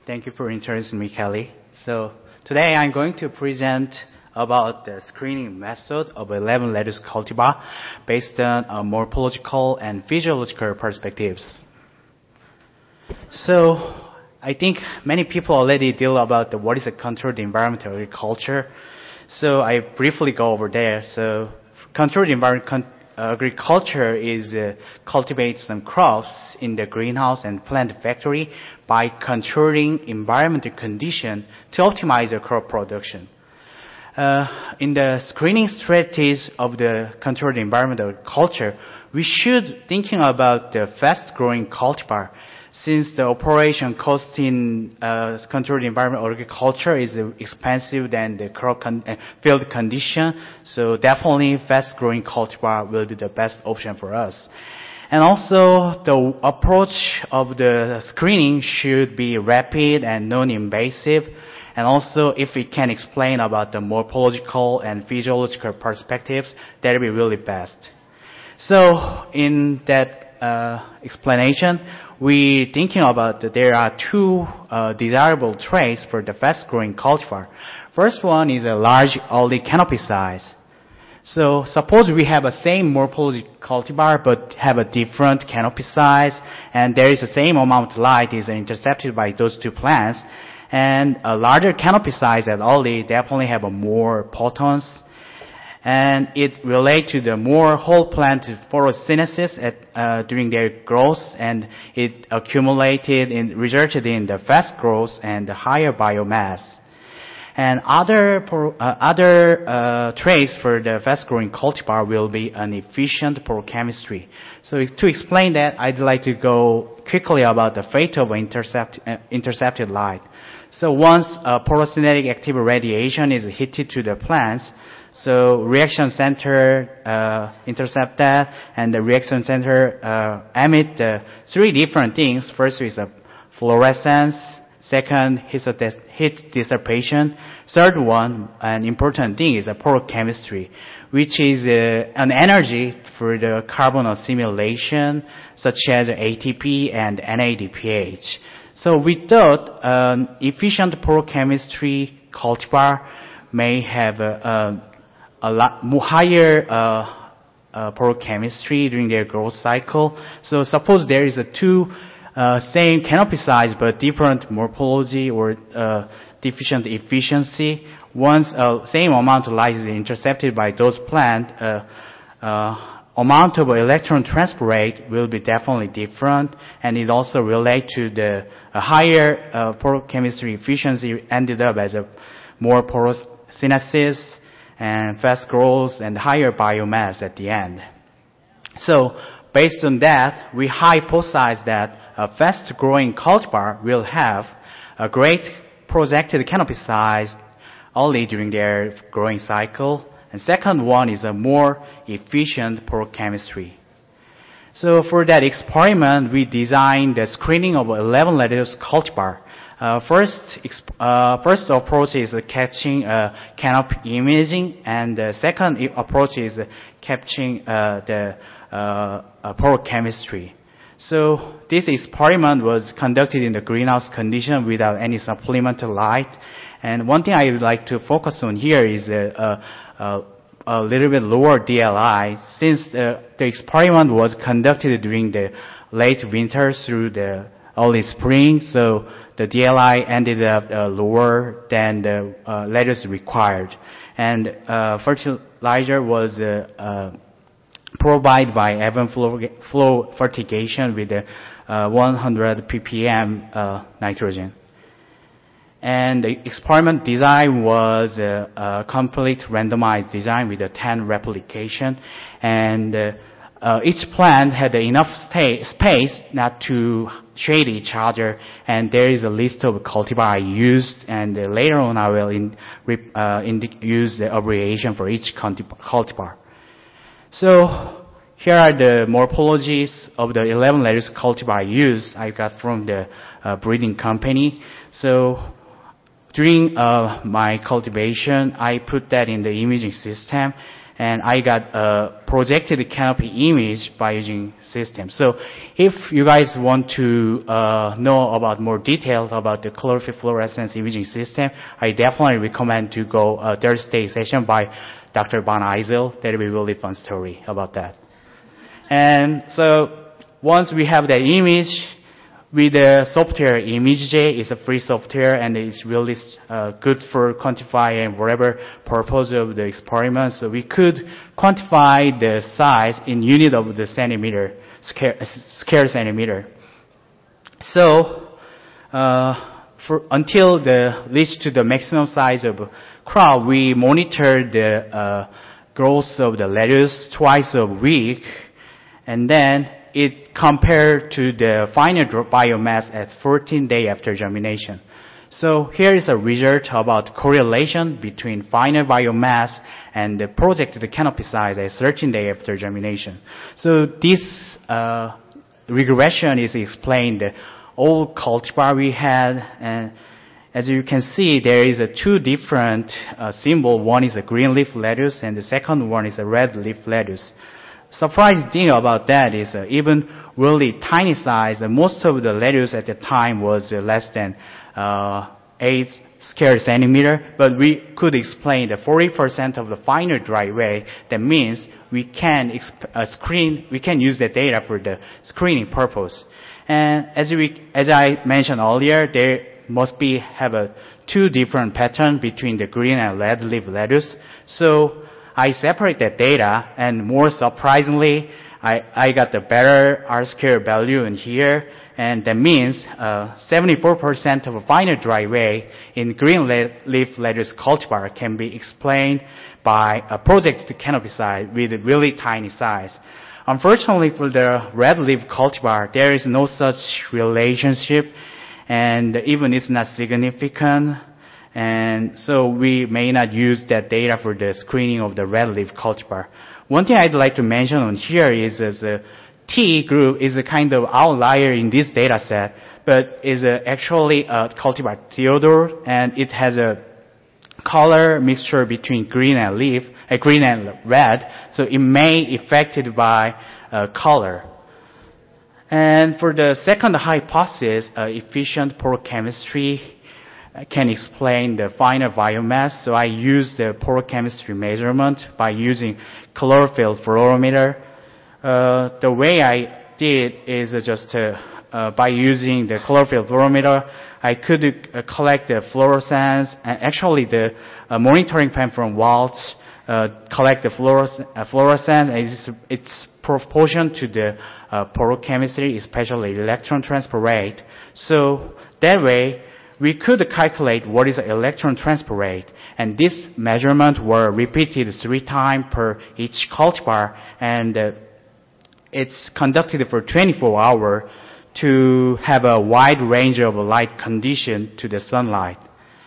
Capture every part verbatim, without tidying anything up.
Thank you for introducing me, Kelly. So today I'm going to present about the screening method of eleven lettuce cultivar based on uh, morphological and physiological perspectives. So I think many people already deal about the, what is a controlled environmental agriculture. So I briefly go over there. So controlled environment con- agriculture is uh, cultivate some crops in the greenhouse and plant factory by controlling environmental condition to optimize the crop production. Uh, in the screening strategies of the controlled environmental culture, we should thinking about the fast-growing cultivar, since the operation cost in uh, controlled environmental agriculture is uh, expensive than the crop con- uh, field condition. So definitely fast-growing cultivar will be the best option for us. And also the approach of the screening should be rapid and non-invasive. And also, if we can explain about the morphological and physiological perspectives, that would be really best. So, in that uh, explanation, we thinking about that there are two uh, desirable traits for the fast-growing cultivar. First one is a large early canopy size. So, suppose we have a same morphology cultivar but have a different canopy size, and there is the same amount of light is intercepted by those two plants. And a larger canopy size at early definitely have a more potence, and it relates to the more whole plant photosynthesis at, uh, during their growth, and it accumulated and resulted in the fast growth and the higher biomass. And other uh, other uh, traits for the fast-growing cultivar will be an efficient porochemistry. So to explain that, I'd like to go quickly about the fate of intercept, uh, intercepted light. So once a photosynthetic active radiation is hitted to the plants, so reaction center uh, intercept that, and the reaction center uh, emit uh, three different things. First is a fluorescence, second heat dissipation, third one, an important thing is a porochemistry, which is uh, an energy for the carbon assimilation, such as A T P and N A D P H. So we thought an efficient porochemistry cultivar may have a, a, a lot more higher uh, uh, porochemistry during their growth cycle. So suppose there is a two uh, same canopy size but different morphology or uh, deficient efficiency. Once uh, same amount of light is intercepted by those plants, uh, uh, amount of electron transfer rate will be definitely different, and it also relate to the uh, higher uh, porochemistry efficiency ended up as a more porous synthesis and fast growth and higher biomass at the end. So based on that, we hypothesize that a fast-growing cultivar will have a great projected canopy size only during their growing cycle. And second one is a more efficient porochemistry. So for that experiment, we designed the screening of eleven lettuce cultivar. Uh, first, uh, first approach is uh, catching uh, canopy imaging, and the second approach is uh, capturing uh, the uh, uh, porochemistry. So this experiment was conducted in the greenhouse condition without any supplemental light. And one thing I would like to focus on here is uh, uh, uh, a little bit lower D L I, since uh, the experiment was conducted during the late winter through the early spring, so the D L I ended up uh, lower than the uh, lettuce required. And uh, fertilizer was uh, uh, provided by even flow, flow fertigation with uh, one hundred p p m uh, nitrogen. And the experiment design was a, a complete randomized design with a ten replication, and uh, uh, each plant had enough sta- space not to shade each other, and there is a list of cultivar I used, and uh, later on I will in, uh, indi- use the abbreviation for each cultivar. So here are the morphologies of the eleven lettuce cultivar I used. I got from the uh, breeding company. So during uh, my cultivation, I put that in the imaging system, and I got a projected canopy image by using system. So if you guys want to uh, know about more details about the chlorophyll fluorescence imaging system, I definitely recommend to go a Thursday session by Doctor Van Eisel. That will be a really fun story about that. And so once we have that image, with the software ImageJ, it's a free software and it's really uh, good for quantifying whatever purpose of the experiment. So we could quantify the size in unit of the centimeter, square, square centimeter. So uh, for, until the reach to the maximum size of crop, we monitor the uh, growth of the lettuce twice a week, and then it compared to the final biomass at fourteen days after germination. So here is a result about correlation between final biomass and the projected canopy size at thirteen days after germination. So this uh, regression is explained the old cultivar we had, and as you can see, there is a two different uh, symbol. One is a green leaf lettuce, and the second one is a red leaf lettuce. Surprising thing about that is uh, even really tiny size, uh, most of the lettuce at the time was uh, less than uh, eight square centimeter, but we could explain the forty percent of the finer dry weight. That means we can exp- uh, screen, we can use the data for the screening purpose. And as we, as I mentioned earlier, there must be have a two different pattern between the green and red leaf lettuce. So I separate that data, and more surprisingly, I, I got the better R-square value in here, and that means uh, seventy-four percent of a finer dry weight in green le- leaf lettuce cultivar can be explained by a projected canopy size with a really tiny size. Unfortunately, for the red leaf cultivar, there is no such relationship, and even it's not significant. And so we may not use that data for the screening of the red leaf cultivar. One thing I'd like to mention on here is that the T group is a kind of outlier in this data set, but is a actually a cultivar Theodore, and it has a color mixture between green and leaf, uh, green and red, so it may affected by uh, color. And for the second hypothesis, uh, efficient porochemistry can explain the finer biomass. So I use the porochemistry measurement by using chlorophyll fluorometer. Uh, the way I did is just uh, uh, by using the chlorophyll fluorometer, I could uh, collect the fluorescence, and actually the uh, monitoring pen from Waltz uh, collect the fluores- uh, fluorescence, and it's, it's proportion to the uh, porochemistry, especially electron transfer rate. So that way, we could calculate what is the electron transfer rate, and this measurement were repeated three times per each cultivar, and uh, it's conducted for twenty-four hours to have a wide range of light condition to the sunlight.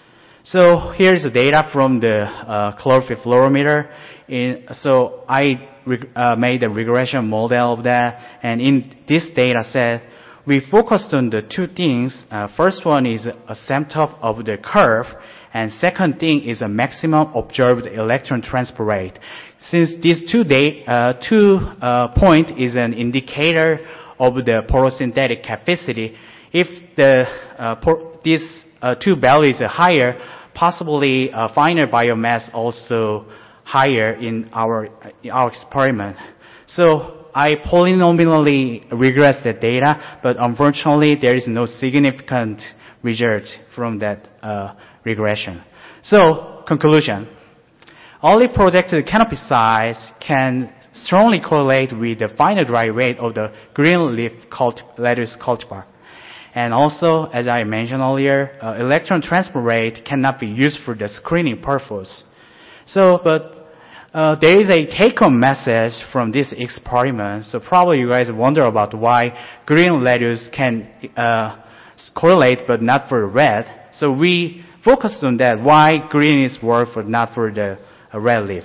So here's the data from the uh, chlorophyll fluorometer. In, so I reg- uh, made a regression model of that, and in this data set, we focused on the two things. Uh, first one is asymptote of the curve, and second thing is a maximum observed electron transfer rate. Since these two day, uh, two uh, point is an indicator of the porosynthetic capacity, if the uh, por- these uh, two values are higher, possibly uh, finer biomass also higher in our in our experiment. So I polynomially regress the data, but unfortunately there is no significant result from that uh, regression. So, conclusion. Only projected canopy size can strongly correlate with the final dry weight of the green leaf cult- lettuce cultivar. And also, as I mentioned earlier, uh, electron transfer rate cannot be used for the screening purpose. So, but Uh, there is a take-home message from this experiment. So probably you guys wonder about why green lettuce can uh, correlate but not for red. So we focused on that, why green is work but not for the uh, red leaf.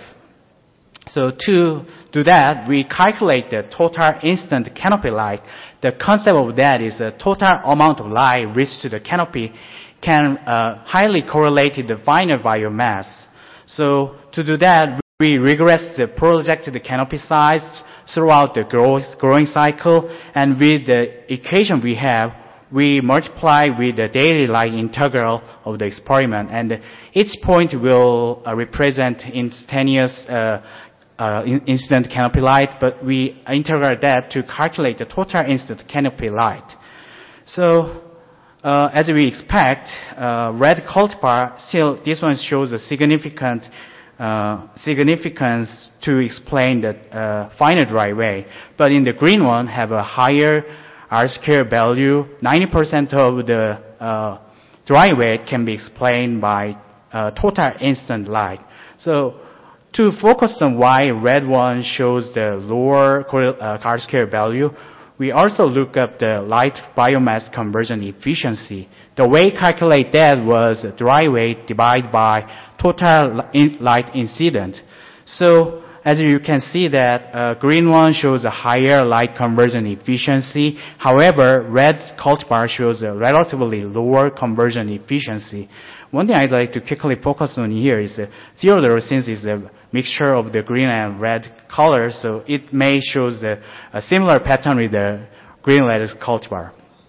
So to do that, we calculate the total instant canopy light. The concept of that is the total amount of light reached to the canopy can uh, highly correlate to the final biomass. So to do that, We regress the projected canopy size throughout the growth, growing cycle, and with the equation we have, we multiply with the daily light integral of the experiment, and each point will uh, represent instantaneous uh, uh, incident canopy light, but we integrate that to calculate the total incident canopy light. So, uh, as we expect, uh, red cultivar, still this one shows a significant uh, significance to explain the uh, final dry weight, but in the green one have a higher R-square value. ninety percent of the uh, dry weight can be explained by uh, total instant light. So to focus on why red one shows the lower uh, R-square value, we also look up the light biomass conversion efficiency. The way to calculate that was dry weight divided by total light incident. So as you can see that uh, green one shows a higher light conversion efficiency. However, red cultivar shows a relatively lower conversion efficiency. One thing I'd like to quickly focus on here is the Theodore, since it's a mixture of the green and red colors, so it may show the, a similar pattern with the green lettuce cultivar.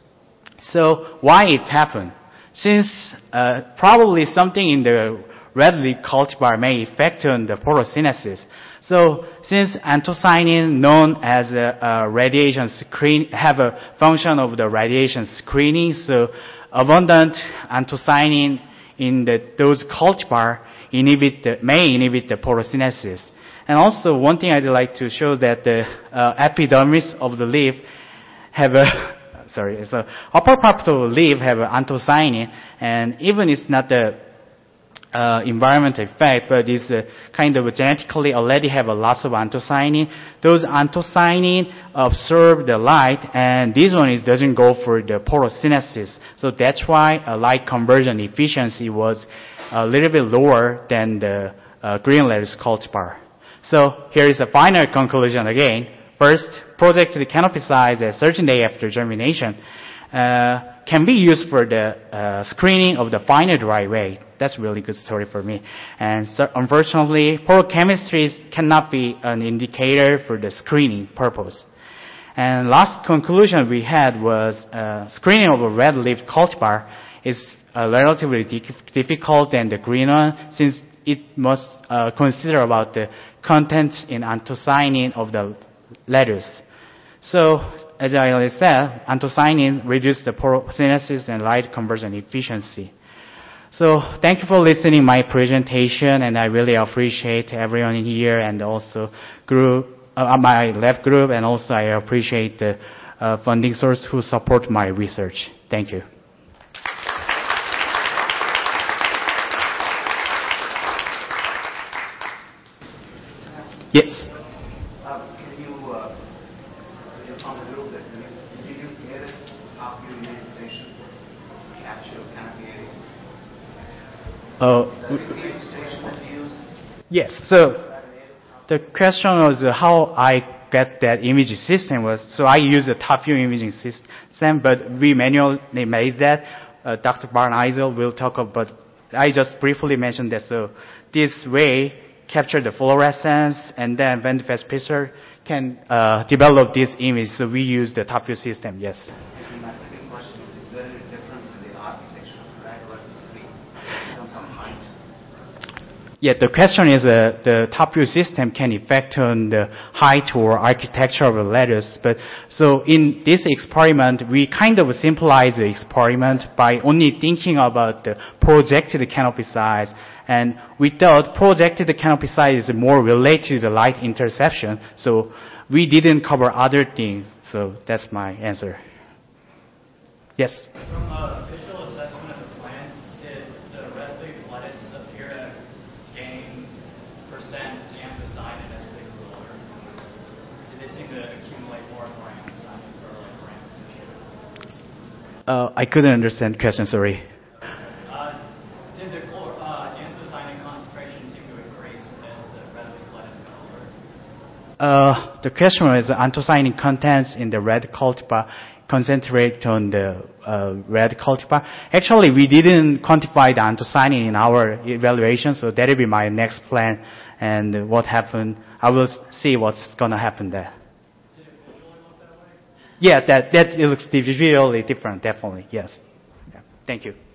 So why it happened? Since uh, probably something in the red leaf cultivar may affect on the photosynthesis. So since anthocyanin, known as a, a radiation screen, have a function of the radiation screening, so abundant anthocyanin in the, those cultivar inhibit the, may inhibit the photosynthesis. And also one thing I'd like to show that the uh, epidermis of the leaf have a sorry, so upper part of the leaf have anthocyanin, and even it's not the uh, environmental effect, but it's uh, kind of genetically already have a lots of anthocyanin. Those anthocyanin absorb the light, and this one is doesn't go for the photosynthesis. So that's why uh, light conversion efficiency was a little bit lower than the uh, green lettuce cultivar. So here is the final conclusion again. First, projected canopy size at thirteen days after germination uh, can be used for the uh, screening of the final dry weight. That's a really good story for me. And so, unfortunately, porochemistry cannot be an indicator for the screening purpose. And last conclusion we had was uh, screening of a red leaf cultivar is uh, relatively di- difficult than the green one, since it must uh, consider about the contents in anthocyanin of the lettuce. So, as I already said, anthocyanin reduces the photosynthesis and light conversion efficiency. So, thank you for listening my presentation, and I really appreciate everyone in here and also group, uh, my lab group, and also I appreciate the uh, funding source who support my research. Thank you. Yes. Uh, yes. So the question was uh, how I get that imaging system was. So I use a top view imaging system, but we manually made that. Uh, Doctor Barneisel will talk about. I just briefly mentioned that. So this way capture the fluorescence, and then when the fast picture can uh, develop this image. So we use the top view system. Yes. Yeah, the question is uh, the top view system can affect on the height or architecture of the lettuce. But so in this experiment, we kind of simplified the experiment by only thinking about the projected canopy size. And we thought projected canopy size is more related to the light interception. So we didn't cover other things. So that's my answer. Yes? From a visual assessment of the plants, did the red leaf lettuce appear to gain percent anthocyanin as they grew older? Did they seem to accumulate more and more anthocyanin for like plant tissue? Uh, I couldn't understand the question, sorry. Uh, did the chlor- uh, anthocyanin concentration seem to increase as the red leaf lettuce got older? Uh, the question was anthocyanin contents in the red cultivar concentrate on the uh, red cultivar. Actually, we didn't quantify the anthocyanin in our evaluation, so that will be my next plan. and what happened. I will see what's gonna happen there. Did it visually look that way? Yeah, that that it looks visually different, definitely. Yes. Yeah. Thank you.